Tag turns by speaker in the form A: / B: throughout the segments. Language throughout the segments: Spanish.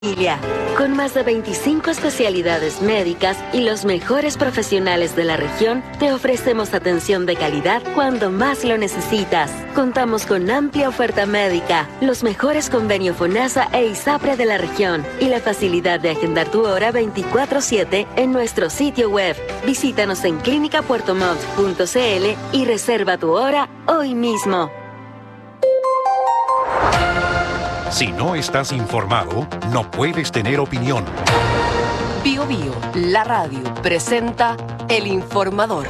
A: Con más de 25 especialidades médicas y los mejores profesionales de la región, te ofrecemos atención de calidad cuando más lo necesitas. Contamos con amplia oferta médica, los mejores convenios FONASA e ISAPRE de la región y la facilidad de agendar tu hora 24/7 en nuestro sitio web. Visítanos en clinicapuertomontt.cl y reserva tu hora hoy mismo.
B: Si no estás informado, no puedes tener opinión.
C: Bio Bio, la radio, presenta El Informador.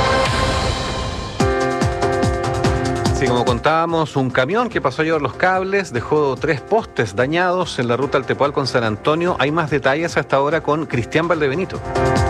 D: Sí, como contábamos, un camión que pasó a llevar los cables dejó 3 postes dañados en la ruta Altepual con San Antonio. Hay más detalles hasta ahora con Cristian Valdebenito.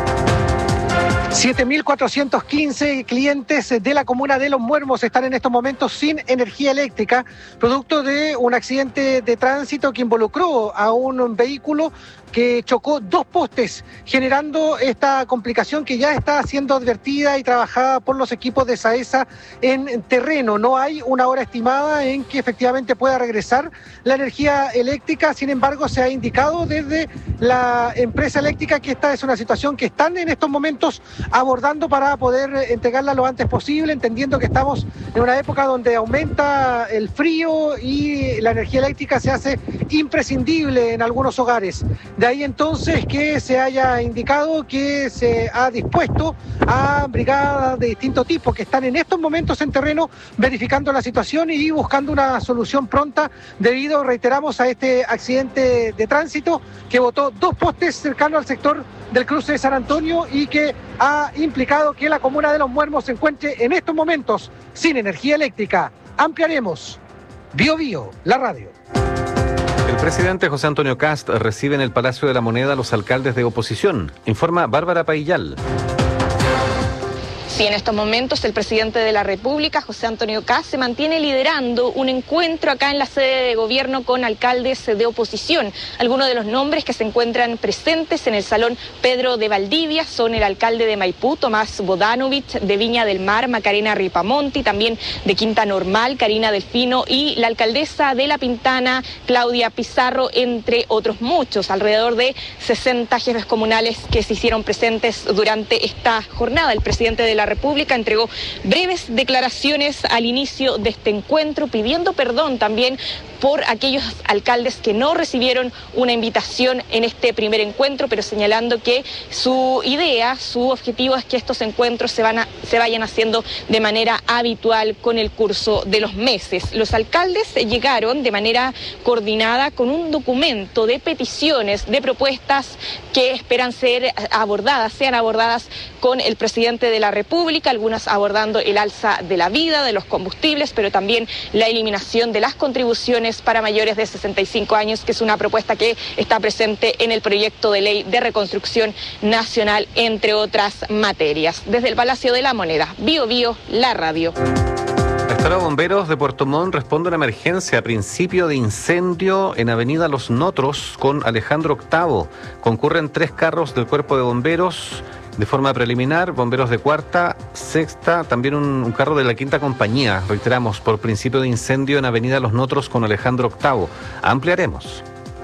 E: 7.415 clientes de la comuna de Los Muermos están en estos momentos sin energía eléctrica, producto de un accidente de tránsito que involucró a un vehículo que chocó 2 postes, generando esta complicación que ya está siendo advertida y trabajada por los equipos de SAESA en terreno. No hay una hora estimada en que efectivamente pueda regresar la energía eléctrica, sin embargo se ha indicado desde la empresa eléctrica que esta es una situación que están en estos momentos abordando para poder entregarla lo antes posible, entendiendo que estamos en una época donde aumenta el frío y la energía eléctrica se hace imprescindible en algunos hogares. De ahí entonces que se haya indicado que se ha dispuesto a brigadas de distinto tipo que están en estos momentos en terreno verificando la situación y buscando una solución pronta debido, reiteramos, a este accidente de tránsito que botó 2 postes cercanos al sector del cruce de San Antonio y que ha implicado que la comuna de Los Muermos se encuentre en estos momentos sin energía eléctrica. Ampliaremos. Bio Bio, la radio.
D: El presidente José Antonio Kast recibe en el Palacio de la Moneda a los alcaldes de oposición. Informa Bárbara Paillal.
F: Sí, en estos momentos el presidente de la República, José Antonio Kast, se mantiene liderando un encuentro acá en la sede de gobierno con alcaldes de oposición. Algunos de los nombres que se encuentran presentes en el Salón Pedro de Valdivia son el alcalde de Maipú, Tomás Bodanovich, de Viña del Mar, Macarena Ripamonti, también de Quinta Normal, Karina Delfino, y la alcaldesa de La Pintana, Claudia Pizarro, entre otros muchos. Alrededor de 60 jefes comunales que se hicieron presentes durante esta jornada. El presidente de la República entregó breves declaraciones al inicio de este encuentro, pidiendo perdón también por aquellos alcaldes que no recibieron una invitación en este primer encuentro, pero señalando que su idea, su objetivo es que estos encuentros se vayan haciendo de manera habitual con el curso de los meses. Los alcaldes llegaron de manera coordinada con un documento de peticiones, de propuestas que esperan sean abordadas con el presidente de la República, algunas abordando el alza de la vida, de los combustibles, pero también la eliminación de las contribuciones para mayores de 65 años, que es una propuesta que está presente en el proyecto de ley de reconstrucción nacional, entre otras materias. Desde el Palacio de la Moneda, Bio Bio, la radio.
D: Los bomberos de Puerto Montt responden a una emergencia a principio de incendio en Avenida Los Notros con Alejandro Octavo. Concurren 3 carros del cuerpo de bomberos. De forma preliminar, bomberos de 4ª, 6ª, también un carro de la 5ª compañía, reiteramos, por principio de incendio en Avenida Los Notros con Alejandro Octavo. Ampliaremos.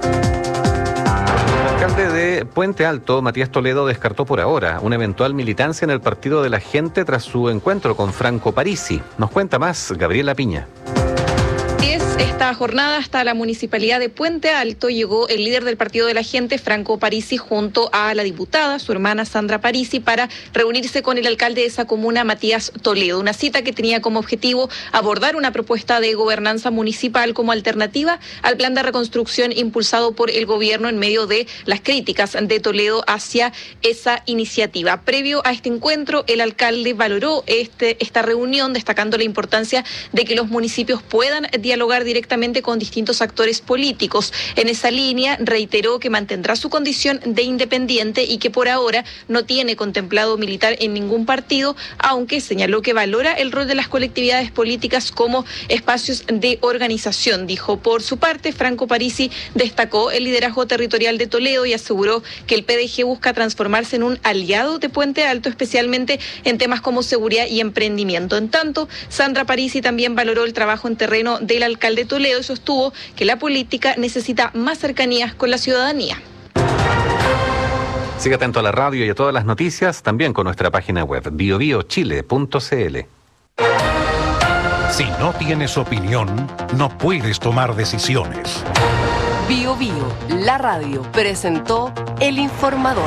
D: El alcalde de Puente Alto, Matías Toledo, descartó por ahora una eventual militancia en el Partido de la Gente tras su encuentro con Franco Parisi. Nos cuenta más Gabriela Piña.
G: Esta jornada hasta la municipalidad de Puente Alto llegó el líder del Partido de la Gente, Franco Parisi, junto a la diputada, su hermana Sandra Parisi, para reunirse con el alcalde de esa comuna, Matías Toledo. Una cita que tenía como objetivo abordar una propuesta de gobernanza municipal como alternativa al plan de reconstrucción impulsado por el gobierno en medio de las críticas de Toledo hacia esa iniciativa. Previo a este encuentro, el alcalde valoró esta reunión, destacando la importancia de que los municipios puedan dialogar directamente con distintos actores políticos. En esa línea reiteró que mantendrá su condición de independiente y que por ahora no tiene contemplado militar en ningún partido, aunque señaló que valora el rol de las colectividades políticas como espacios de organización. Dijo, por su parte, Franco Parisi destacó el liderazgo territorial de Toledo y aseguró que el PDG busca transformarse en un aliado de Puente Alto, especialmente en temas como seguridad y emprendimiento. En tanto, Sandra Parisi también valoró el trabajo en terreno del el alcalde Toledo y sostuvo que la política necesita más cercanías con la ciudadanía.
D: Sigue atento a la radio y a todas las noticias, también con nuestra página web biobiochile.cl.
B: Si no tienes opinión, no puedes tomar decisiones.
C: Bio Bio, la radio, presentó El Informador.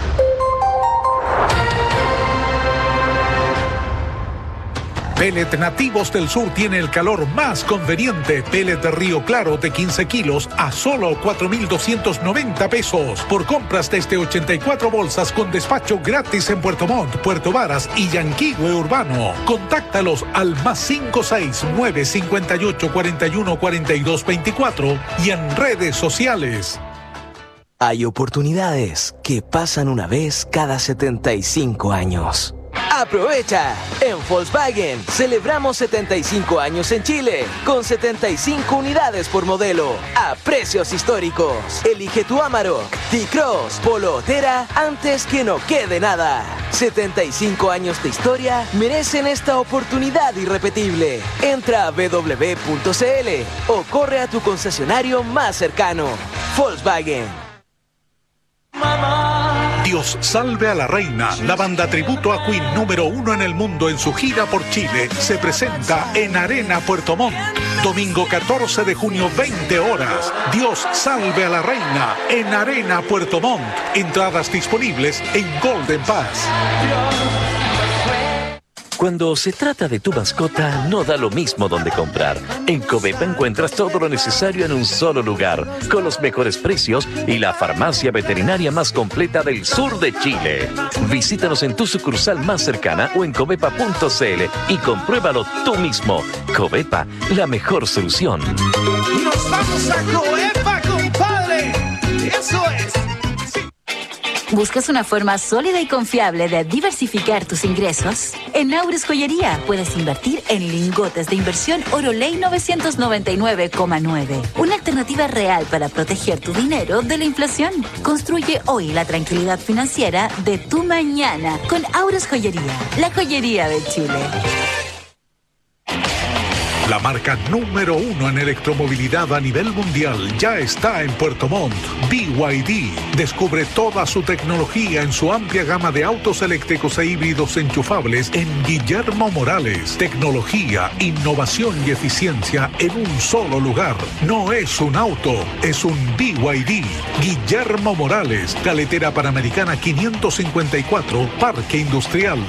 H: Pellet Nativos del Sur tiene el calor más conveniente. Pellet de Río Claro de 15 kilos a solo 4,290 pesos. Por compras desde 84 bolsas con despacho gratis en Puerto Montt, Puerto Varas y Yanquihue Urbano. Contáctalos al +569 58 41 42 24 y en redes sociales.
I: Hay oportunidades que pasan una vez cada 75 años. ¡Aprovecha! En Volkswagen celebramos 75 años en Chile, con 75 unidades por modelo, a precios históricos. Elige tu Amarok, T-Cross, Polo o Terra antes que no quede nada. 75 años de historia merecen esta oportunidad irrepetible. Entra a www.cl o corre a tu concesionario más cercano. Volkswagen.
H: Dios salve a la reina. La banda tributo a Queen número 1 en el mundo en su gira por Chile se presenta en Arena Puerto Montt. Domingo 14 de junio, 20 horas. Dios salve a la reina en Arena Puerto Montt. Entradas disponibles en Golden Pass.
J: Cuando se trata de tu mascota, no da lo mismo donde comprar. En Covepa encuentras todo lo necesario en un solo lugar, con los mejores precios y la farmacia veterinaria más completa del sur de Chile. Visítanos en tu sucursal más cercana o en covepa.cl y compruébalo tú mismo. Covepa, la mejor solución.
K: ¡Nos vamos a Covepa, compadre! ¡Eso es!
L: ¿Buscas una forma sólida y confiable de diversificar tus ingresos? En Aures Joyería puedes invertir en lingotes de inversión Oroley 999,9. Una alternativa real para proteger tu dinero de la inflación. Construye hoy la tranquilidad financiera de tu mañana con Aures Joyería, la joyería de Chile.
H: La marca número 1 en electromovilidad a nivel mundial ya está en Puerto Montt. BYD. Descubre toda su tecnología en su amplia gama de autos eléctricos e híbridos enchufables en Guillermo Morales. Tecnología, innovación y eficiencia en un solo lugar. No es un auto, es un BYD. Guillermo Morales, Carretera Panamericana 554, Parque Industrial.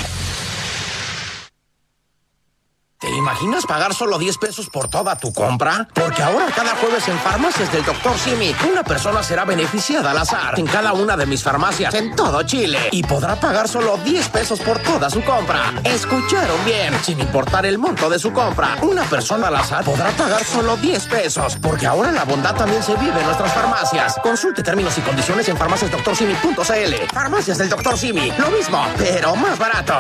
M: ¿Te imaginas pagar solo 10 pesos por toda tu compra? Porque ahora cada jueves en Farmacias del Dr. Simi, una persona será beneficiada al azar en cada una de mis farmacias en todo Chile y podrá pagar solo 10 pesos por toda su compra. ¿Escucharon bien? Sin importar el monto de su compra, una persona al azar podrá pagar solo 10 pesos, porque ahora la bondad también se vive en nuestras farmacias. Consulte términos y condiciones en farmaciasdoctorsimi.cl. Farmacias del Dr. Simi, lo mismo, pero más barato.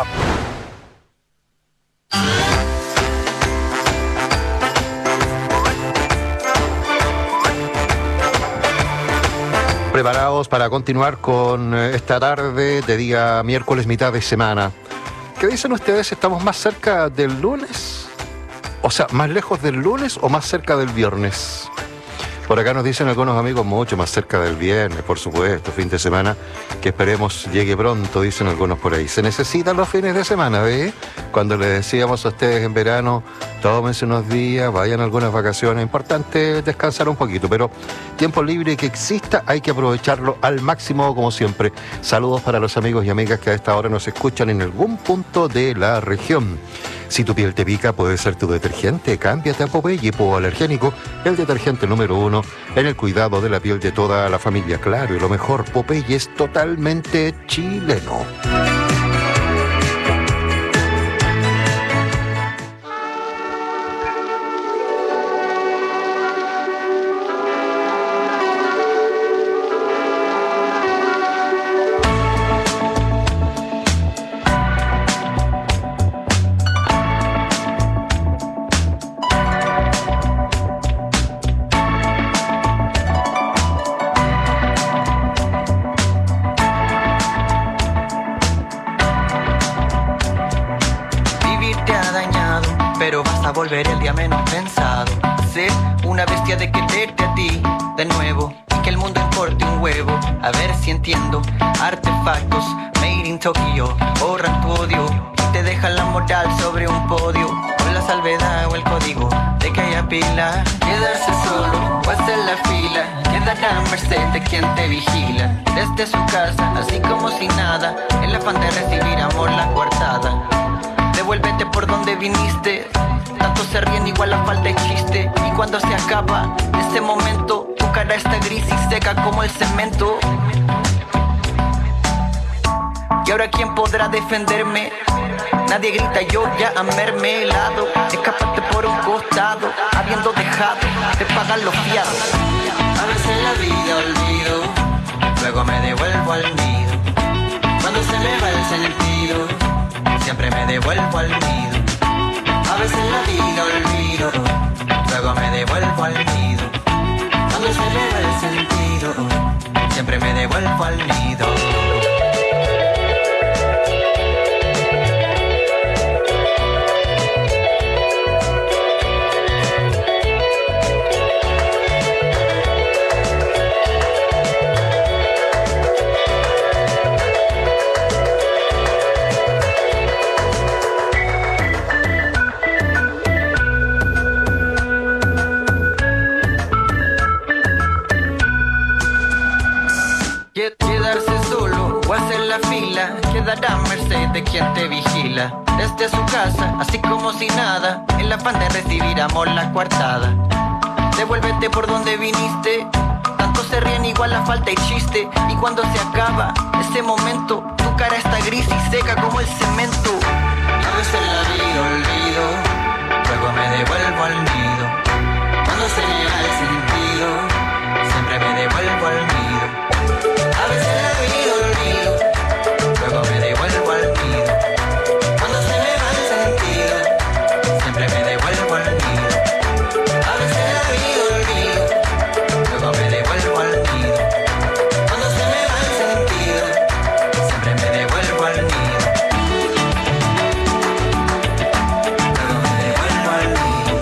N: Preparados para continuar con esta tarde de día miércoles, mitad de semana. ¿Qué dicen ustedes? ¿Estamos más cerca del lunes? O sea, ¿más lejos del lunes o más cerca del viernes? Por acá nos dicen algunos amigos mucho más cerca del viernes, por supuesto, fin de semana, que esperemos llegue pronto, dicen algunos por ahí. Se necesitan los fines de semana, ¿ve? Cuando les decíamos a ustedes en verano, tómense unos días, vayan a algunas vacaciones, importante descansar un poquito, pero tiempo libre que exista hay que aprovecharlo al máximo como siempre. Saludos para los amigos y amigas que a esta hora nos escuchan en algún punto de la región. Si tu piel te pica, puede ser tu detergente. Cámbiate a Popeye Hipoalergénico, el detergente número 1 en el cuidado de la piel de toda la familia. Claro, y lo mejor, Popeye es totalmente chileno.
O: pero vas a volver el día menos pensado. Ser una bestia de quererte a ti de nuevo y que el mundo importe un huevo. A ver si entiendo. Artefactos made in Tokio borran tu odio y te dejan la moral sobre un podio. Con la salvedad o el código de que haya pila. Quedarse solo o hacer la fila. Quedar a merced de quien te vigila. Desde su casa, así como si nada. El afán de recibir amor, la coartada. Devuélvete por donde viniste. Tanto se ríen, igual la falta de chiste. Y cuando se acaba ese momento, tu cara está gris y seca como el cemento. Y ahora ¿quién podrá defenderme? Nadie grita, yo ya a mermelado. Escaparte por un costado, habiendo dejado de pagar los fiados. A veces la vida olvido, luego me devuelvo al nido. Cuando se me va el sentido, siempre me devuelvo al nido. A veces la vida olvido, luego me devuelvo al nido. Cuando se me va el sentido, siempre me devuelvo al nido. Quedarse solo o hacer la fila, quedar a merced de quien te vigila. Desde su casa, así como si nada, el afán de recibir amor, la coartada. Devuélvete por donde viniste, tanto se ríen, igual la falta y chiste. Y cuando se acaba ese momento, tu cara está gris y seca como el cemento. A veces la vida olvido, luego me devuelvo al nido. Cuando se me va el sentido, siempre me devuelvo al nido. A veces la vida olvido, luego me devuelvo al nido. Cuando se me va el sentido, siempre me devuelvo al nido. A veces la vida olvido, luego me devuelvo al nido. Cuando se me va el sentido, siempre me devuelvo al nido. Luego me devuelvo al nido.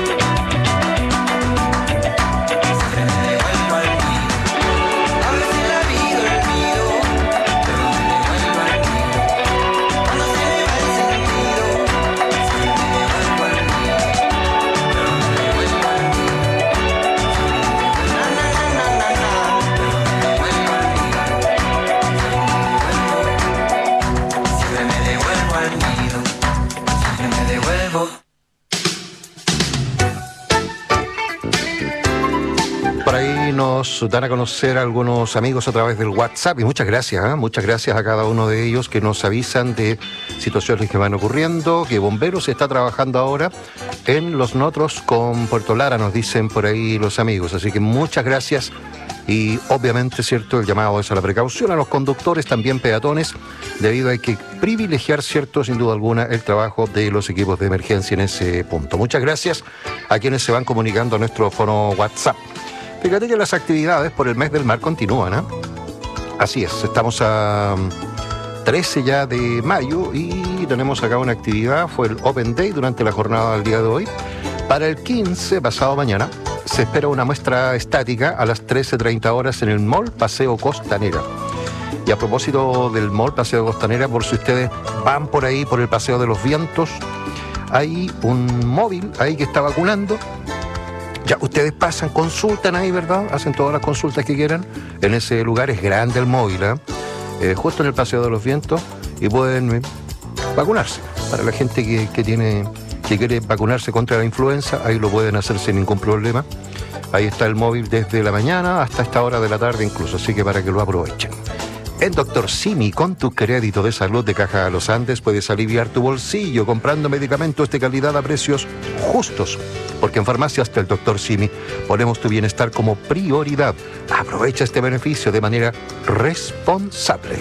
O: Siempre me devuelvo al nido. A veces la vida olvido, luego me devuelvo al nido. Cuando se me va el sentido, siempre me devuelvo al nido. Luego me devuelvo al nido. Na na na na na, luego me devuelvo al nido. Siempre me devuelvo al nido. Siempre me devuelvo.
N: Por ahí nos dan a conocer algunos amigos a través del WhatsApp y muchas gracias a cada uno de ellos que nos avisan de situaciones que van ocurriendo, que Bomberos está trabajando ahora en Los Notros con Puerto Lara, nos dicen por ahí los amigos, así que muchas gracias y obviamente, cierto, el llamado es a la precaución a los conductores, también peatones, debido a que hay que privilegiar, cierto, sin duda alguna, el trabajo de los equipos de emergencia en ese punto. Muchas gracias a quienes se van comunicando a nuestro foro WhatsApp. Fíjate que las actividades por el mes del mar continúan, ¿eh? Así es, estamos a 13 ya de mayo y tenemos acá una actividad, fue el Open Day durante la jornada del día de hoy. Para el 15, pasado mañana, se espera una muestra estática a las 13:30 horas en el Mall Paseo Costanera. Y a propósito del Mall Paseo Costanera, por si ustedes van por ahí, por el Paseo de los Vientos, hay un móvil ahí que está vacunando. Ya, ustedes pasan, consultan ahí, ¿verdad? Hacen todas las consultas que quieran. En ese lugar es grande el móvil, justo en el Paseo de los Vientos, y pueden vacunarse. Para la gente que quiere vacunarse contra la influenza, ahí lo pueden hacer sin ningún problema. Ahí está el móvil desde la mañana hasta esta hora de la tarde incluso, así que para que lo aprovechen. En Dr. Simi, con tu crédito de salud de Caja Los Andes, puedes aliviar tu bolsillo comprando medicamentos de calidad a precios justos. Porque en Farmacias del Dr. Simi ponemos tu bienestar como prioridad. Aprovecha este beneficio de manera responsable.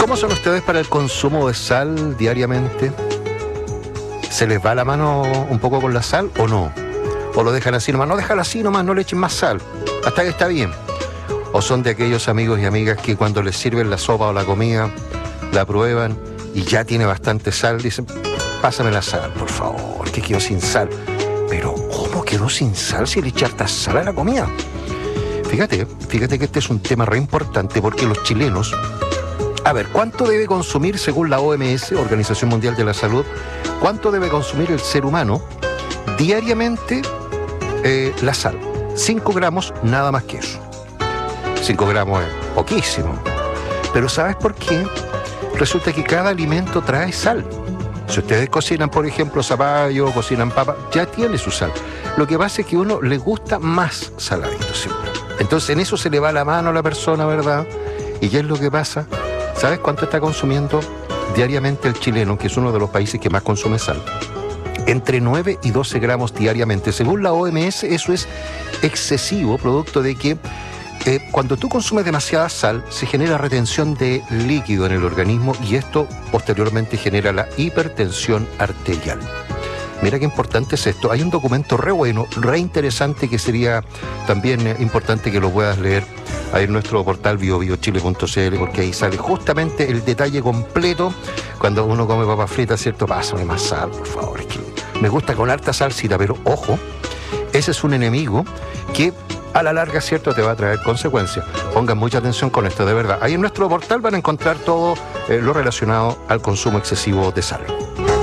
N: ¿Cómo son ustedes para el consumo de sal diariamente? ¿Se les va la mano un poco con la sal o no? ¿O lo dejan así nomás? No, déjalo así nomás, no le echen más sal. Hasta que está bien. ¿O son de aquellos amigos y amigas que cuando les sirven la sopa o la comida, la prueban y ya tiene bastante sal? Dicen, pásame la sal, por favor, que quedó sin sal. Pero, ¿cómo quedó sin sal si le eché harta sal a la comida? Fíjate que este es un tema re importante porque los chilenos... A ver, ¿cuánto debe consumir, según la OMS, Organización Mundial de la Salud, cuánto debe consumir el ser humano diariamente la sal? 5 gramos, nada más que eso. 5 gramos es poquísimo. Pero ¿sabes por qué? Resulta que cada alimento trae sal. Si ustedes cocinan, por ejemplo, zapallo, cocinan papa, ya tiene su sal. Lo que pasa es que a uno le gusta más saladito siempre. Entonces en eso se le va la mano a la persona, ¿verdad? ¿Y qué es lo que pasa? ¿Sabes cuánto está consumiendo diariamente el chileno, que es uno de los países que más consume sal? Entre 9 y 12 gramos diariamente. Según la OMS, eso es excesivo, producto de que cuando tú consumes demasiada sal, se genera retención de líquido en el organismo y esto posteriormente genera la hipertensión arterial. Mira qué importante es esto. Hay un documento re bueno, re interesante, que sería también importante que lo puedas leer ahí en nuestro portal biobiochile.cl, porque ahí sale justamente el detalle completo. Cuando uno come papas fritas, ¿cierto? Pásame más sal, por favor. Es que me gusta con harta salsita, pero ojo, ese es un enemigo que a la larga, ¿cierto?, te va a traer consecuencias. Pongan mucha atención con esto, de verdad. Ahí en nuestro portal van a encontrar todo lo relacionado al consumo excesivo de sal.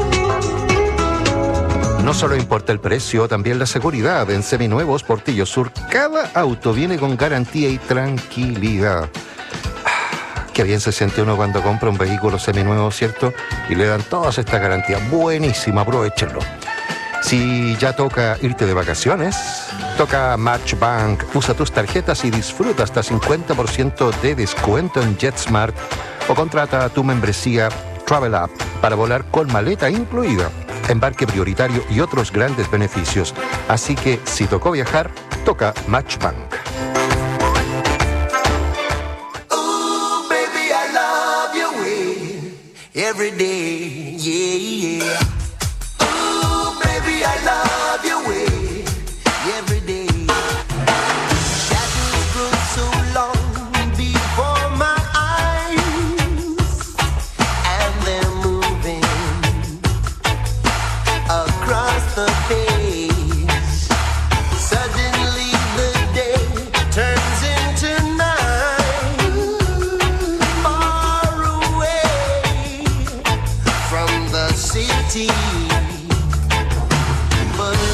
N: No solo importa el precio, también la seguridad. En Seminuevos Portillo Sur, cada auto viene con garantía y tranquilidad. Qué bien se siente uno cuando compra un vehículo seminuevo, ¿cierto? Y le dan todas estas garantías. Buenísimo, aprovechenlo. Si ya toca irte de vacaciones, toca Matchbank. Usa tus tarjetas y disfruta hasta 50% de descuento en JetSmart o contrata tu membresía Travel Up para volar con maleta incluida, embarque prioritario y otros grandes beneficios. Así que si tocó viajar, toca Matchbank.
K: Ooh, baby, I love your way every day, yeah, yeah. Ooh, baby, I love your way every day. Shadows grow so long before my eyes, and they're moving across the page. Suddenly the day turns into night, far away from the city. But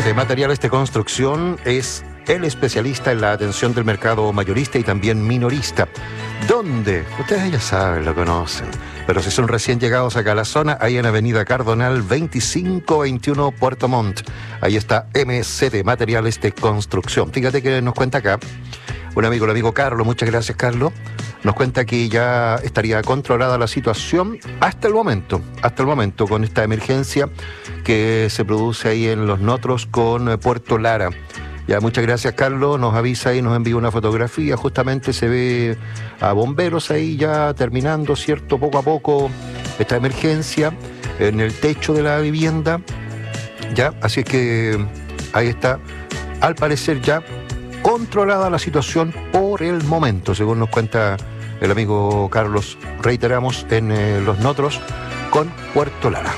N: MS Materiales de Construcción es el especialista en la atención del mercado mayorista y también minorista. ¿Dónde? Ustedes ya saben, lo conocen. Pero si son recién llegados acá a la zona, ahí en Avenida Cardonal 2521 Puerto Montt. Ahí está MZ Materiales de Construcción. Fíjate que nos cuenta acá un amigo, el amigo Carlos. Muchas gracias, Carlos. Nos cuenta que ya estaría controlada la situación hasta el momento con esta emergencia que se produce ahí en Los Notros con Puerto Lara. Ya, muchas gracias, Carlos. Nos avisa y nos envía una fotografía. Justamente se ve a bomberos ahí ya terminando, ¿cierto? Poco a poco esta emergencia en el techo de la vivienda. Ya, así es que ahí está, al parecer ya controlada la situación por el momento, según nos cuenta el amigo Carlos. Reiteramos, en Los Notros con Puerto Lara.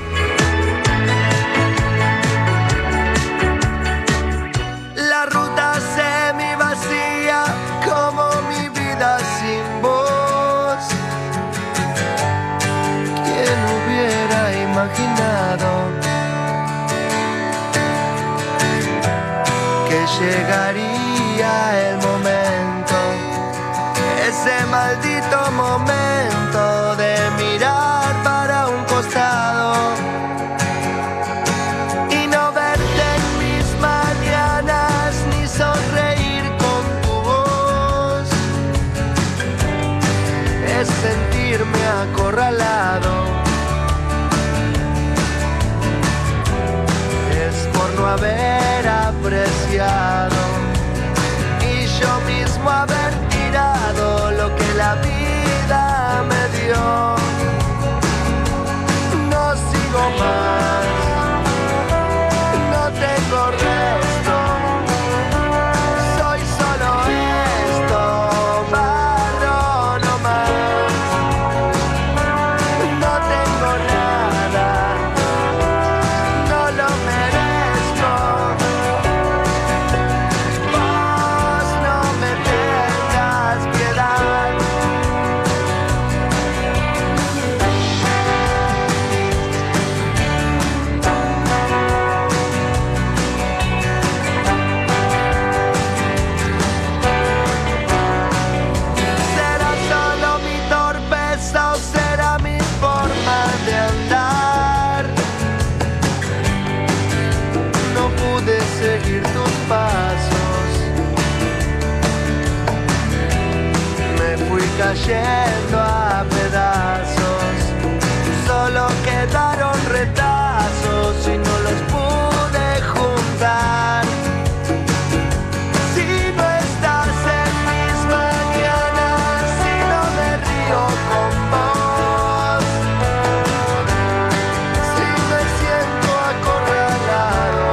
K: La ruta semi vacía como mi vida sin voz. ¿Quién hubiera imaginado que llegaría el momento, ese maldito momento de mirar para un costado y no verte en mis mañanas ni sonreír con tu voz? Es sentirme acorralado, es por no haber apreciado y yo mismo haber tirado lo que la vida me dio. No sigo más, no tengo resto, soy solo esto, barro no más. No tengo nada, no lo merezco. Vos no me tengas piedad. ¿Será solo mi torpeza o será mi forma de andar? No pude seguir tus pasos, me fui cayendo a pedazos, solo quedaron retazos y no los pude juntar. Si no estás en mis mañanas, si no me río con vos, si me siento acorralado,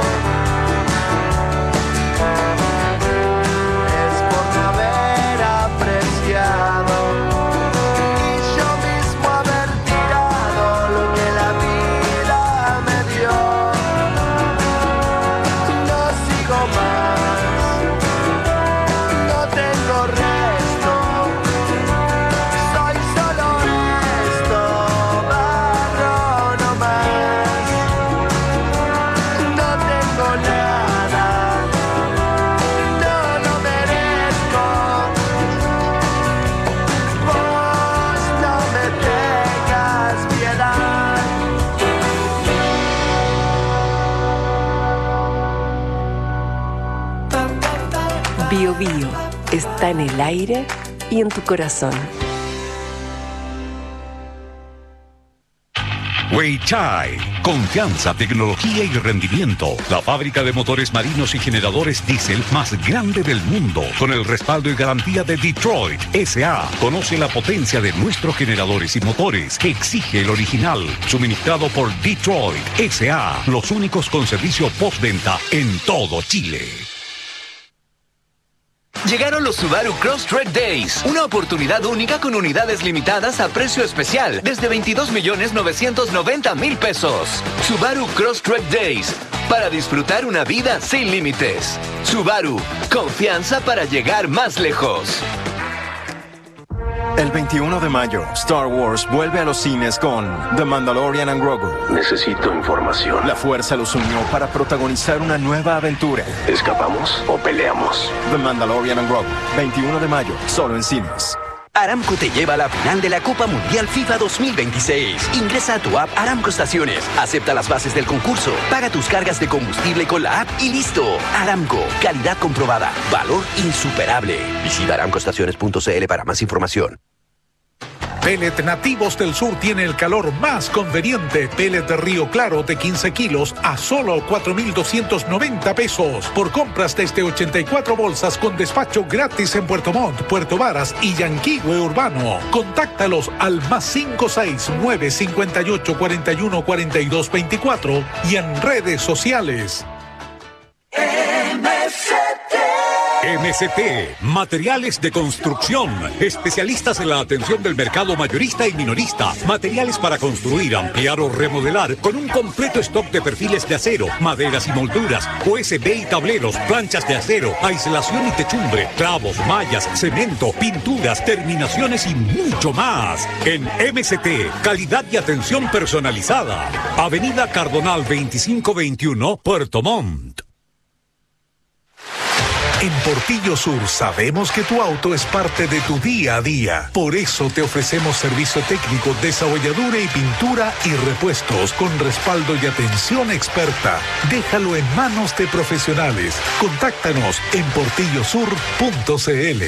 K: es por no haber apreciado y yo mismo haber tirado lo que la vida me dio. No sigo más, no tengo resto, soy solo esto, barro no más. No tengo nada, no lo merezco. Vos no me tengas piedad.
C: Bio Bio está en el aire y en tu corazón.
B: Weichai, confianza, tecnología y rendimiento. La fábrica de motores marinos y generadores diésel más grande del mundo, con el respaldo y garantía de Detroit S.A. Conoce la potencia de nuestros generadores y motores que exige el original, suministrado por Detroit S.A. Los únicos con servicio postventa en todo Chile.
P: Llegaron los Subaru Crosstrek Days, una oportunidad única con unidades limitadas a precio especial, desde 22.990.000 pesos. Subaru Crosstrek Days, para disfrutar una vida sin límites. Subaru, confianza para llegar más lejos.
Q: El 21 de mayo, Star Wars vuelve a los cines con The Mandalorian and Grogu.
R: Necesito información.
Q: La Fuerza los unió para protagonizar una nueva aventura.
R: ¿Escapamos o peleamos?
Q: The Mandalorian and Grogu, 21 de mayo, solo en cines.
S: Aramco te lleva a la final de la Copa Mundial FIFA 2026. Ingresa a tu app Aramco Estaciones, acepta las bases del concurso, paga tus cargas de combustible con la app y listo. Aramco, calidad comprobada, valor insuperable. Visita aramcoestaciones.cl para más información.
H: Pellet Nativos del Sur tiene el calor más conveniente. Pellet de Río Claro de 15 kilos a solo 4,290 pesos. Por compras desde 84 bolsas con despacho gratis en Puerto Montt, Puerto Varas y Yanquihue Urbano. Contáctalos al +569 58 41 42 24 y en redes sociales.
B: MCT, materiales de construcción, especialistas en la atención del mercado mayorista y minorista, materiales para construir, ampliar o remodelar, con un completo stock de perfiles de acero, maderas y molduras, OSB y tableros, planchas de acero, aislación y techumbre, clavos, mallas, cemento, pinturas, terminaciones y mucho más. En MCT, calidad y atención personalizada. Avenida Cardonal 2521, Puerto Montt.
H: En Portillo Sur sabemos que tu auto es parte de tu día a día. Por eso te ofrecemos servicio técnico, desabolladura y pintura y repuestos con respaldo y atención experta. Déjalo en manos de profesionales. Contáctanos en portillosur.cl.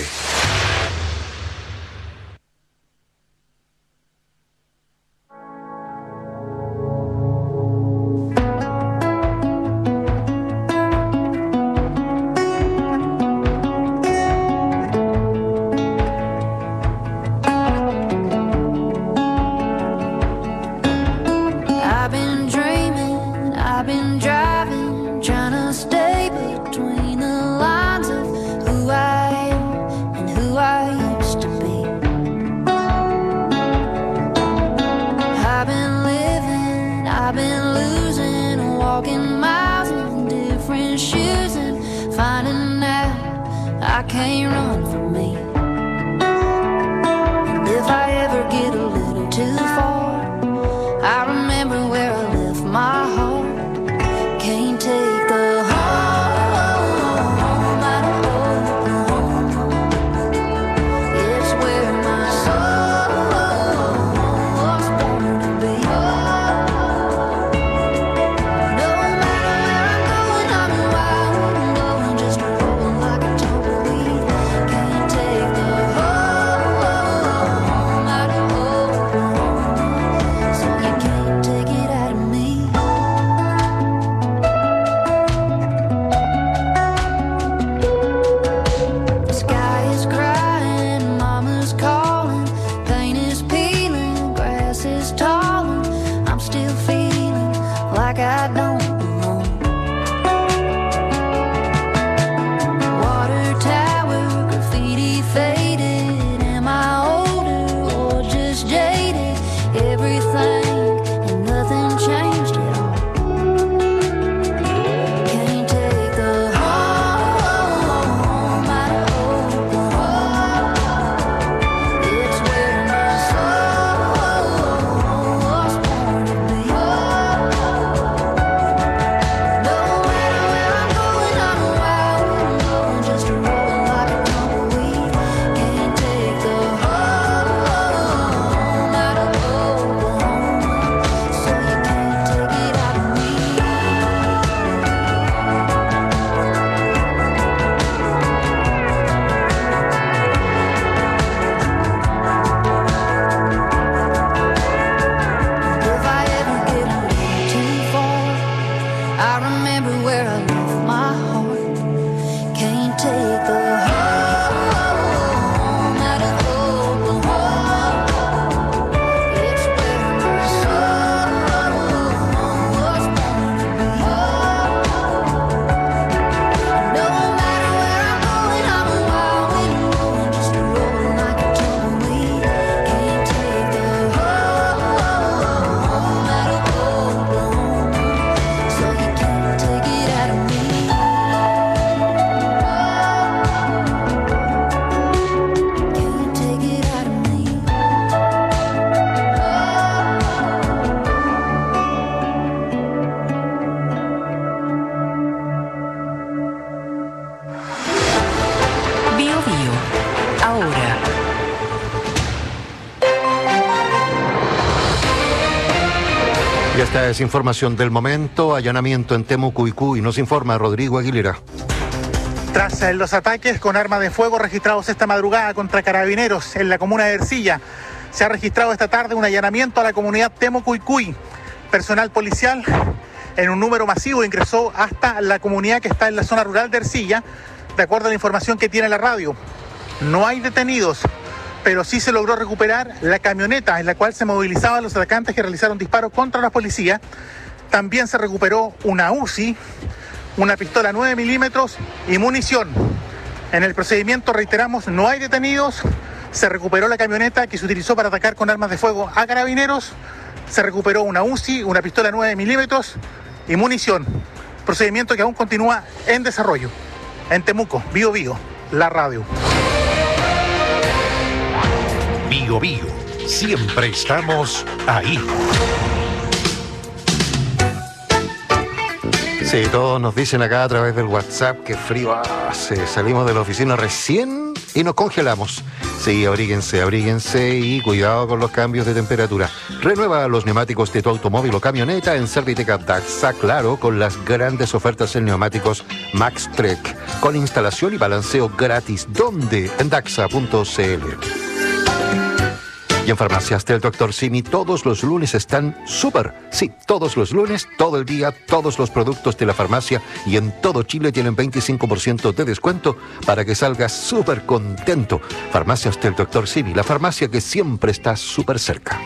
K: Take
C: ahora.
N: Y esta es información del momento. Allanamiento en Temuco y nos informa Rodrigo Aguilera.
T: Tras los ataques con arma de fuego registrados esta madrugada contra carabineros en la comuna de Ercilla, se ha registrado esta tarde un allanamiento a la comunidad Temuco. Personal policial en un número masivo ingresó hasta la comunidad que está en la zona rural de Ercilla, de acuerdo a la información que tiene la radio. No hay detenidos, pero sí se logró recuperar la camioneta en la cual se movilizaban los atacantes que realizaron disparos contra la policía. También se recuperó una UCI, una pistola 9 milímetros y munición. En el procedimiento, reiteramos, no hay detenidos. Se recuperó la camioneta que se utilizó para atacar con armas de fuego a carabineros. Se recuperó una UCI, una pistola 9 milímetros y munición. Procedimiento que aún continúa en desarrollo. En Temuco, Bío Bío, la radio.
H: Bío Bío, siempre estamos ahí.
N: Sí, todos nos dicen acá a través del WhatsApp que frío hace. Salimos de la oficina recién y nos congelamos. Sí, abríguense y cuidado con los cambios de temperatura. Renueva los neumáticos de tu automóvil o camioneta en Servitec Daxa, claro, con las grandes ofertas en neumáticos Max Trek, con instalación y balanceo gratis. ¿Dónde? En daxa.cl. Y en Farmacias del Dr. Simi todos los lunes están súper. Sí, todos los lunes, todo el día, todos los productos de la farmacia y en todo Chile tienen 25% de descuento para que salgas súper contento. Farmacias del Dr. Simi, la farmacia que siempre está súper cerca.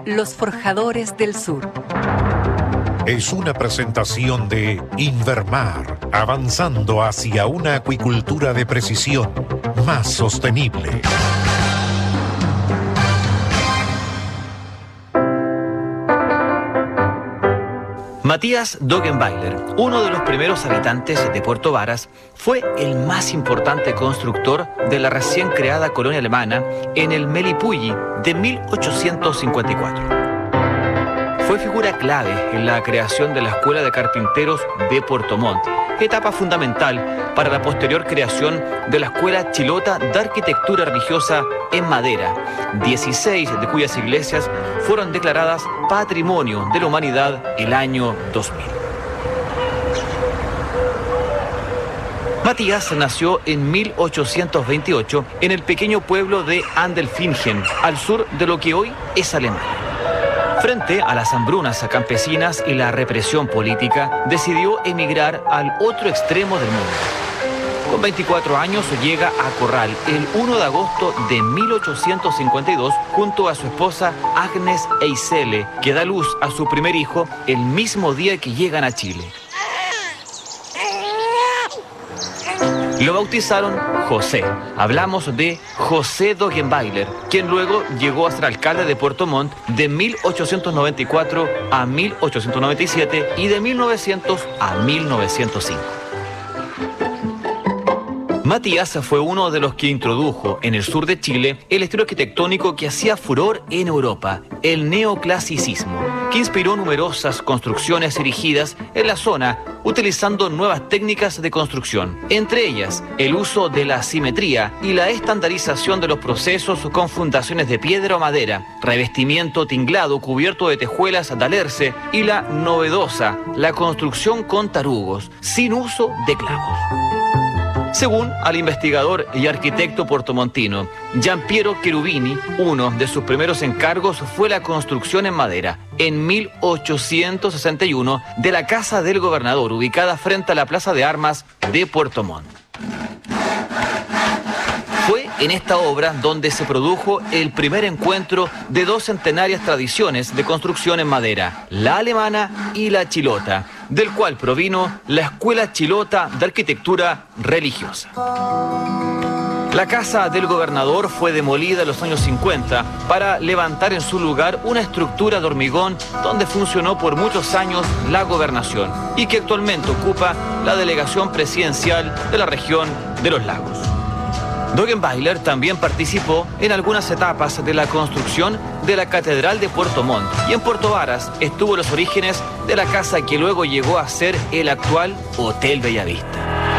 C: Los Forjadores del Sur.
H: Es una presentación de Invermar, avanzando hacia una acuicultura de precisión más sostenible.
U: Matías Dogenbailer, uno de los primeros habitantes de Puerto Varas, fue el más importante constructor de la recién creada colonia alemana en el Melipulli de 1854. Fue figura clave en la creación de la Escuela de Carpinteros de Puerto Montt, etapa fundamental para la posterior creación de la Escuela Chilota de Arquitectura Religiosa en Madera, 16 de cuyas iglesias fueron declaradas Patrimonio de la Humanidad el año 2000. Matías nació en 1828 en el pequeño pueblo de Andelfingen, al sur de lo que hoy es Alemania. Frente a las hambrunas campesinas y la represión política, decidió emigrar al otro extremo del mundo. Con 24 años llega a Corral el 1 de agosto de 1852 junto a su esposa Agnes Eisele, que da luz a su primer hijo el mismo día que llegan a Chile. Lo bautizaron José. Hablamos de José Dogenbailer, quien luego llegó a ser alcalde de Puerto Montt de 1894 a 1897 y de 1900 a 1905. Matías fue uno de los que introdujo en el sur de Chile el estilo arquitectónico que hacía furor en Europa, el neoclasicismo, que inspiró numerosas construcciones erigidas en la zona utilizando nuevas técnicas de construcción, entre ellas el uso de la simetría y la estandarización de los procesos con fundaciones de piedra o madera, revestimiento tinglado cubierto de tejuelas de alerce y la novedosa, la construcción con tarugos, sin uso de clavos. Según al investigador y arquitecto puertomontino Giampiero Cherubini, uno de sus primeros encargos fue la construcción en madera, en 1861, de la Casa del Gobernador, ubicada frente a la Plaza de Armas de Puerto Montt. Fue en esta obra donde se produjo el primer encuentro de dos centenarias tradiciones de construcción en madera, la alemana y la chilota, del cual provino la Escuela Chilota de Arquitectura Religiosa. La Casa del Gobernador fue demolida en los años 50 para levantar en su lugar una estructura de hormigón donde funcionó por muchos años la gobernación y que actualmente ocupa la delegación presidencial de la región de los Lagos. Dogenbailer también participó en algunas etapas de la construcción de la Catedral de Puerto Montt y en Puerto Varas estuvo en los orígenes de la casa que luego llegó a ser el actual Hotel Bellavista.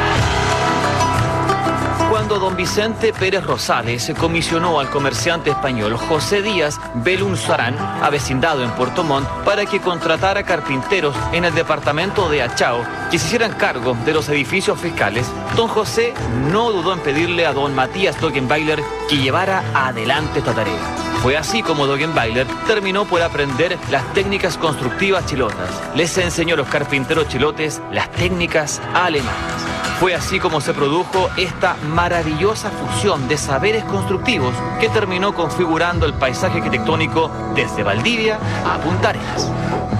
U: Cuando don Vicente Pérez Rosales comisionó al comerciante español José Díaz Belunzarán, avecindado en Puerto Montt, para que contratara carpinteros en el departamento de Achao que se hicieran cargo de los edificios fiscales, don José no dudó en pedirle a don Matías Dogenbailer que llevara adelante esta tarea. Fue así como Dogenbailer terminó por aprender las técnicas constructivas chilotas. Les enseñó a los carpinteros chilotes las técnicas alemanas. Fue así como se produjo esta maravillosa fusión de saberes constructivos que terminó configurando el paisaje arquitectónico desde Valdivia a Punta Arenas.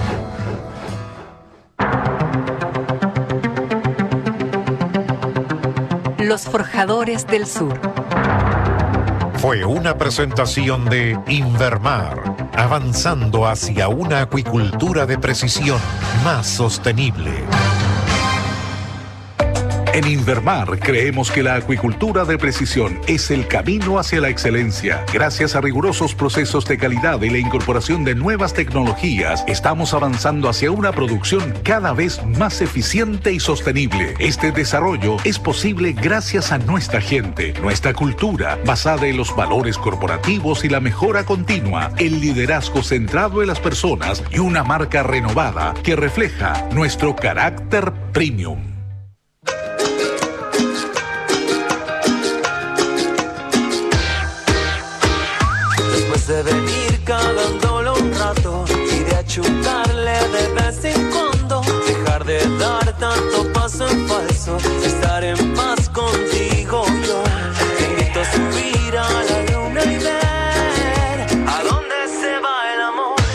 C: Los Forjadores del Sur.
H: Fue una presentación de Invermar, avanzando hacia una acuicultura de precisión más sostenible.
B: En Invermar creemos que la acuicultura de precisión es el camino hacia la excelencia. Gracias a rigurosos procesos de calidad y la incorporación de nuevas tecnologías, estamos avanzando hacia una producción cada vez más eficiente y sostenible. Este desarrollo es posible gracias a nuestra gente, nuestra cultura, basada en los valores corporativos y la mejora continua, el liderazgo centrado en las personas y una marca renovada que refleja nuestro carácter premium.
K: De venir cagándolo un rato y de achucarle de vez en cuando, dejar de dar tanto paso en falso, estar en paz contigo yo. Te invito a subir a la luna y ver a dónde se va el amor.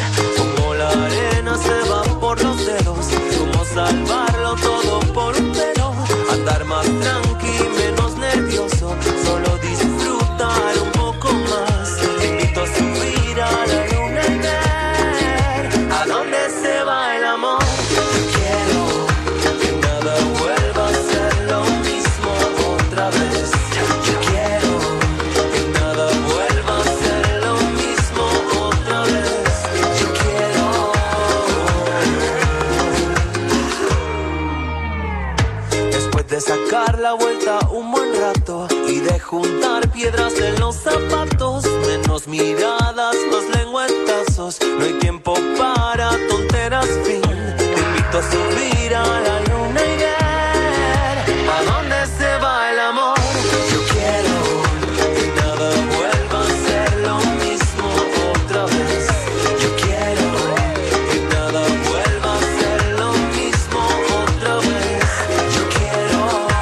A: la vuelta un buen rato y de juntar piedras en los zapatos. Menos miradas, más lengüetazos. No hay tiempo para tonteras, fin. Te invito a subir a la luna y ver a dónde se va el amor. Yo quiero que nada vuelva a ser lo mismo otra vez. Yo quiero que nada vuelva a ser lo mismo otra vez. Yo quiero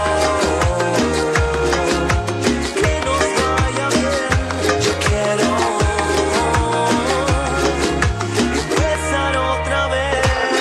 A: que nos vaya bien. Yo quiero empezar otra vez.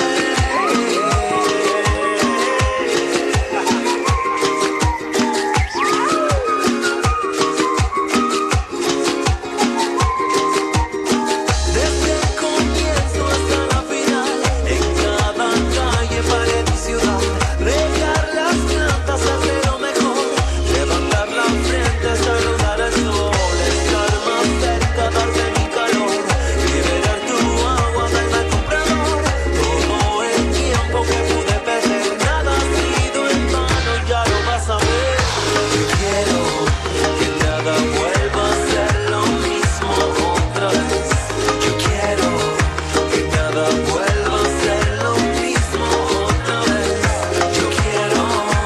A: Desde el comienzo hasta la final, en cada calle, pared y ciudad, regar las plantas, hacer lo mejor, levantar la frente, saludar al sol, estar más cerca, darte mi calor, liberar tu agua, darme al comprador, todo el tiempo que pude perder, nada ha sido en vano, ya lo vas a ver. Yo quiero que nada vuelva a ser lo mismo otra vez. Yo quiero que nada vuelva a ser lo mismo otra vez. Yo quiero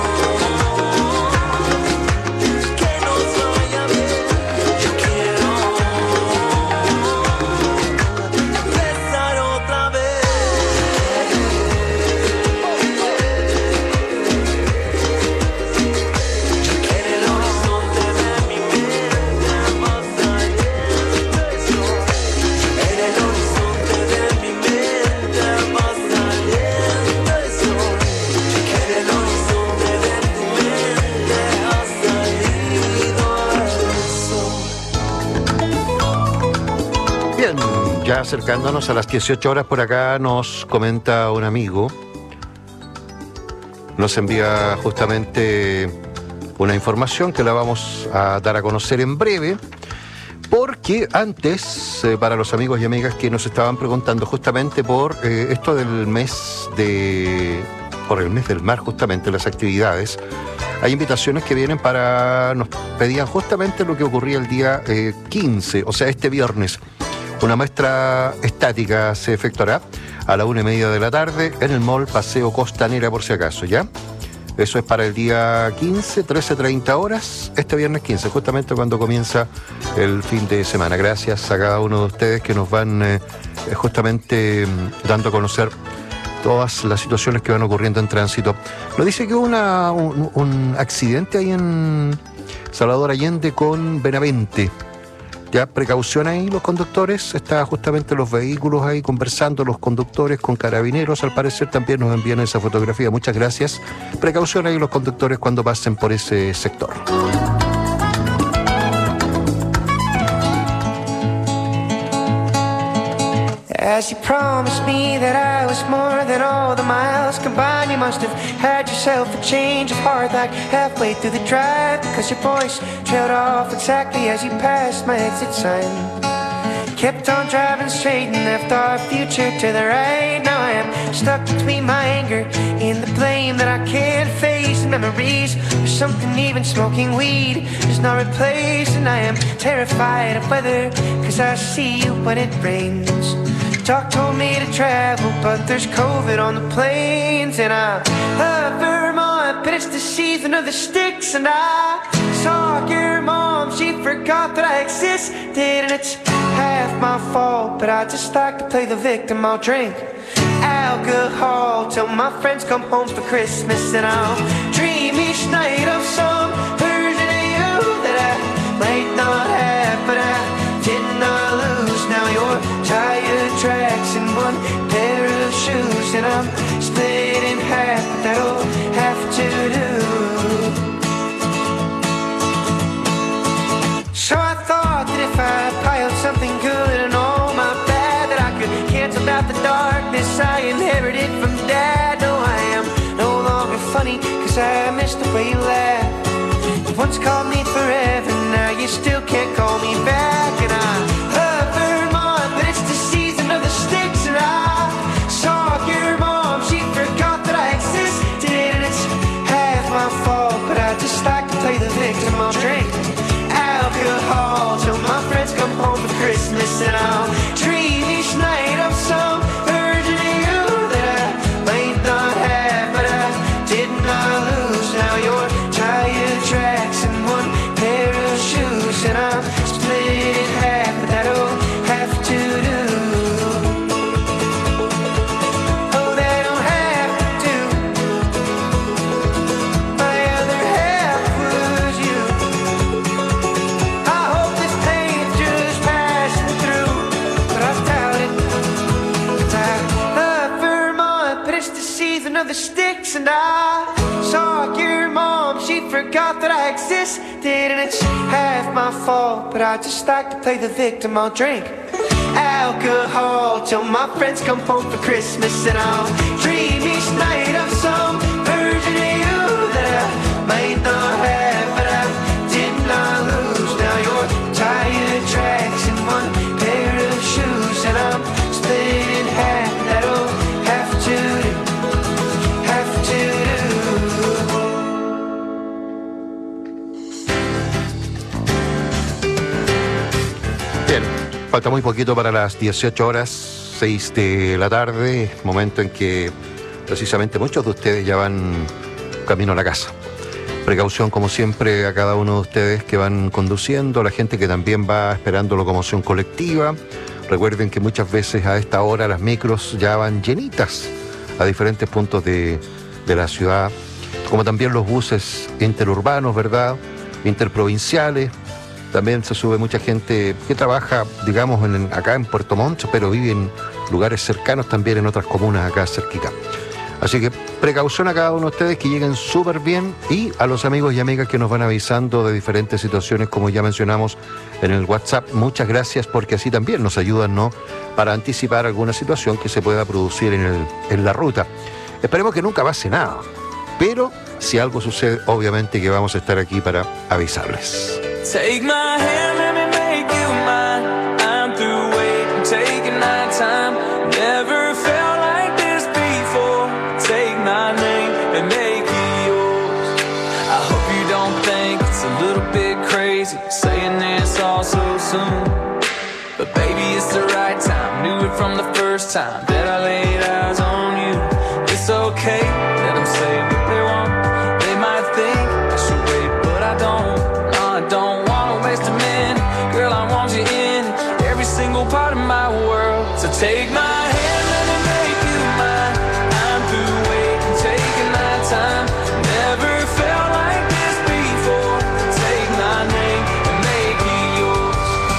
A: que nos vaya bien. Yo quiero empezar otra vez. En el horizonte de mi mente va saliendo el sol. En el horizonte de mi mente va saliendo el sol. En el horizonte de tu mente ha salido el sol.
N: Bien, ya acercándonos a las 18 horas por acá nos comenta un amigo, nos envía justamente una información que la vamos a dar a conocer en breve, porque antes, para los amigos y amigas que nos estaban preguntando justamente por esto del mes por el mes del mar, justamente las actividades, hay invitaciones que vienen nos pedían justamente lo que ocurría el día 15, o sea, este viernes. Una muestra estática se efectuará a la 1:30 de la tarde en el Mall Paseo Costanera, por si acaso, ¿ya? Eso es para el día 15, 13:30 horas, este viernes 15, justamente cuando comienza el fin de semana. Gracias a cada uno de ustedes que nos van justamente dando a conocer todas las situaciones que van ocurriendo en tránsito. Nos dice que hubo un accidente ahí en Salvador Allende con Benavente. Ya, precaución ahí los conductores, está justamente los vehículos ahí conversando, los conductores con carabineros, al parecer también nos envían esa fotografía, muchas gracias. Precaución ahí los conductores cuando pasen por ese sector.
V: As you promised me that I was more than all the miles combined, you must have had yourself a change of heart like halfway through the drive, because your voice trailed off exactly as you passed my exit sign. Kept on driving straight and left our future to the right. Now I am stuck between my anger and the blame that I can't face, and memories of something even smoking weed is not replaced. And I am terrified of weather, cause I see you when it rains. Doc told me to travel, but there's COVID on the planes. And I love Vermont, but it's the season of the sticks. And I saw your mom, she forgot that I existed. And it's half my fault, but I just like to play the victim. I'll drink alcohol till my friends come home for Christmas. And I'll dream each night of some version of you that I might not have, but I did not lose. Now you're tired tracks and one pair of shoes, and I'm split in half, but that'll have to do. So I thought that if I piled something good and all my bad, that I could cancel out the darkness I inherited from Dad. No, I am no longer funny, cause I miss the way you laugh. You once called me forever, now you still can't call me back. And I love Vermont, but it's the season of the sticks. And I saw your mom, she forgot that I existed. And it's half my fault, but I just chasing of the sticks. And I saw your mom, she forgot that I existed. And it's half my fault, but I just like to play the victim. I'll drink alcohol till my friends come home for Christmas. And I'll dream each night of some version of you that I might not have, but I did not lose. Now you're tired tracks and one pair of shoes, and I'm split in half. That'll have to do.
N: Bien, falta muy poquito para las 18 horas, 6 de la tarde, momento en que precisamente muchos de ustedes ya van camino a la casa. Precaución, como siempre, a cada uno de ustedes que van conduciendo, la gente que también va esperando locomoción colectiva. Recuerden que muchas veces a esta hora las micros ya van llenitas a diferentes puntos de la ciudad, como también los buses interurbanos, ¿verdad?, interprovinciales. También se sube mucha gente que trabaja, digamos, acá en Puerto Montt, pero vive en lugares cercanos también en otras comunas acá cerquita. Así que precaución a cada uno de ustedes, que lleguen súper bien, y a los amigos y amigas que nos van avisando de diferentes situaciones, como ya mencionamos en el WhatsApp, muchas gracias, porque así también nos ayudan, ¿no?, para anticipar alguna situación que se pueda producir en la ruta. Esperemos que nunca pase nada, pero si algo sucede, obviamente que vamos a estar aquí para avisarles.
A: Take my hand, let me make you mine. I'm through waiting, taking my time. Never felt like this before. Take my name and make it yours. I hope you don't think it's a little bit crazy saying this all so soon, but baby, it's the right time. Knew it from the first time that I laid eyes on you. It's okay, let them say what they want. They might think I should wait, but I don't. No, I don't wanna waste a minute. Girl, I want you in every single part of my world. So take my hand, let me make you mine. I'm through waiting, taking my time. Never felt like this before. Take my name and make it yours.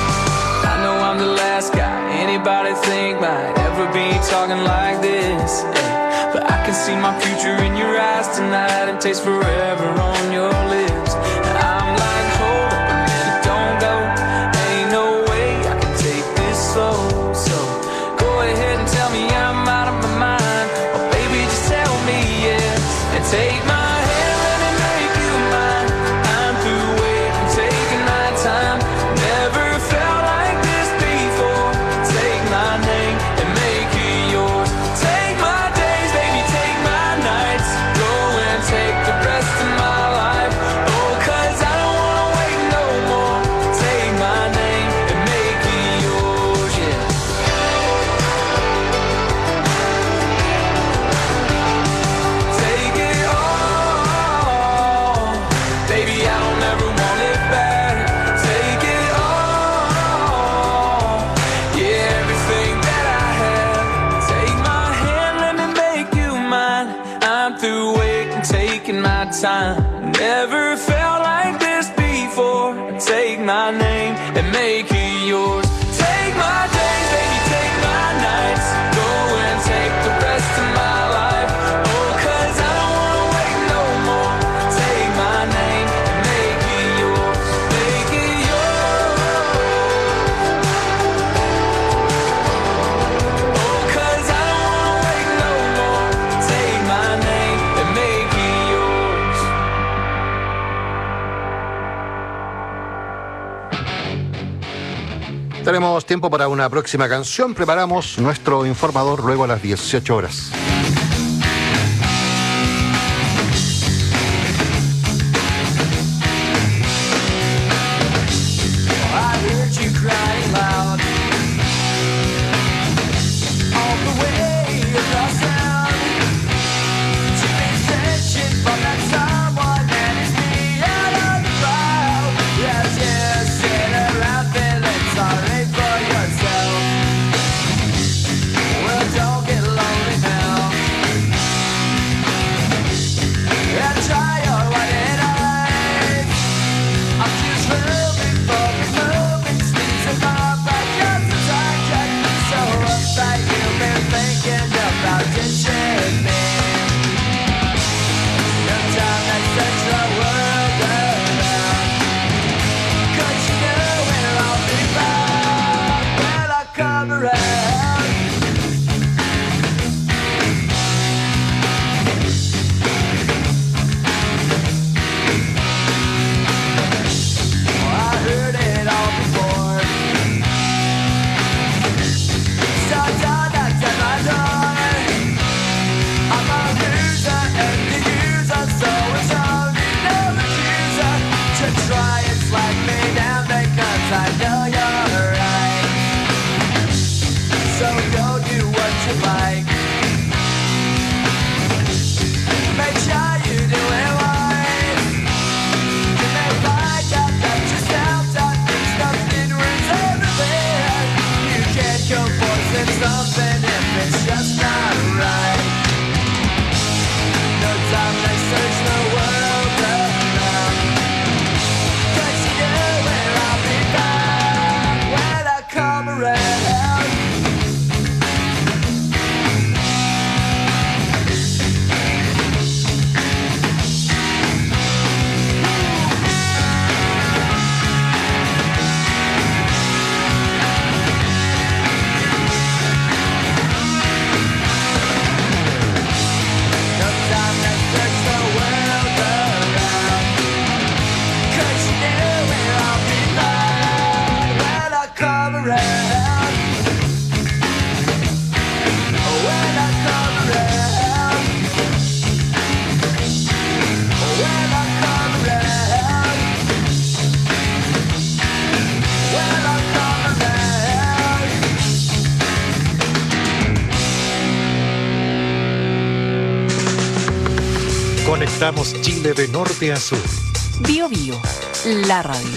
A: I know I'm the last guy anybody think might ever be talking like this, yeah. But I can see my future in your eyes tonight and taste forever on your lips. And I'm like, hold up a minute, don't go. Ain't no way I can take this slow. So go ahead and tell me I'm out of my mind. Oh baby, just tell me yes. And take my hand, let me make you mine. I'm through waiting, taking my time. Never felt like this before. Take my name and make it yours. Take my days, baby, take my nights. Go and take the rest of my life. Oh, 'cause I don't wanna wait no more. Take my name and make it yours, yeah. Take it all, baby, I don't ever want it back. Take it all, yeah, everything that I have. Take my hand, let me make you mine. I'm through waiting, taking my time. Never felt like this before. Take my name and make it yours. Take my days, baby, take my nights. Go and take the rest of my life. Oh, 'cause I don't wanna wait no more. Take my name and make it yours. Make it yours. Oh, 'cause I don't wanna wait no more. Take my name and make it yours.
N: Tenemos tiempo para una próxima canción. Preparamos nuestro informador luego a las 18 horas.
A: I heard you crying loud all the way across town. You've been searching for that someone that is me out of the crowd. Yes, yes, sit around feeling sorry for yourself. Well, don't get lonely now.
H: Conectamos Chile de norte a sur.
C: Bio Bio, la radio.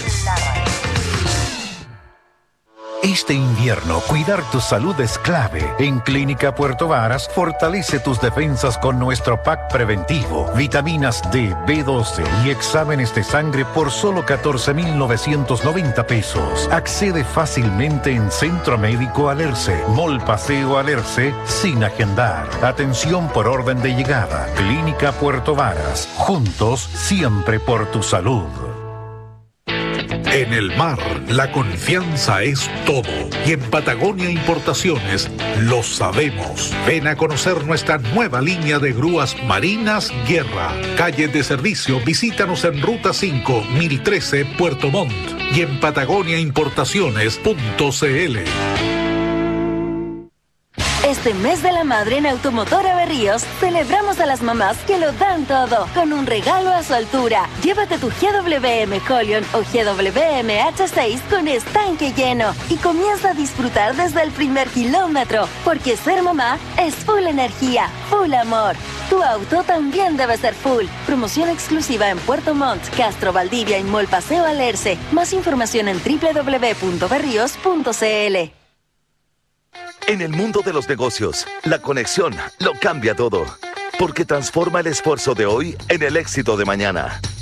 E: Este invierno, cuidar tu salud es clave. En Clínica Puerto Varas, fortalece tus defensas con nuestro pack preventivo, vitaminas D, B12 y exámenes de sangre por solo 14.990 pesos. Accede fácilmente en Centro Médico Alerce, Mall Paseo Alerce, sin agendar. Atención por orden de llegada. Clínica Puerto Varas. Juntos, siempre por tu salud.
H: En el mar, la confianza es todo. Y en Patagonia Importaciones lo sabemos. Ven a conocer nuestra nueva línea de grúas marinas Guerra. Calle de servicio, visítanos en Ruta 5, 1013, Puerto Montt. Y en patagoniaimportaciones.cl.
L: Este mes de la madre en Automotora Berríos celebramos a las mamás que lo dan todo con un regalo a su altura. Llévate tu GWM Holion o GWM H6 con estanque lleno y comienza a disfrutar desde el primer kilómetro, porque ser mamá es full energía, full amor. Tu auto también debe ser full. Promoción exclusiva en Puerto Montt, Castro, Valdivia y Mall Paseo Alerce. Más información en www.berrios.cl.
F: En el mundo de los negocios, la conexión lo cambia todo, porque transforma el esfuerzo de hoy en el éxito de mañana.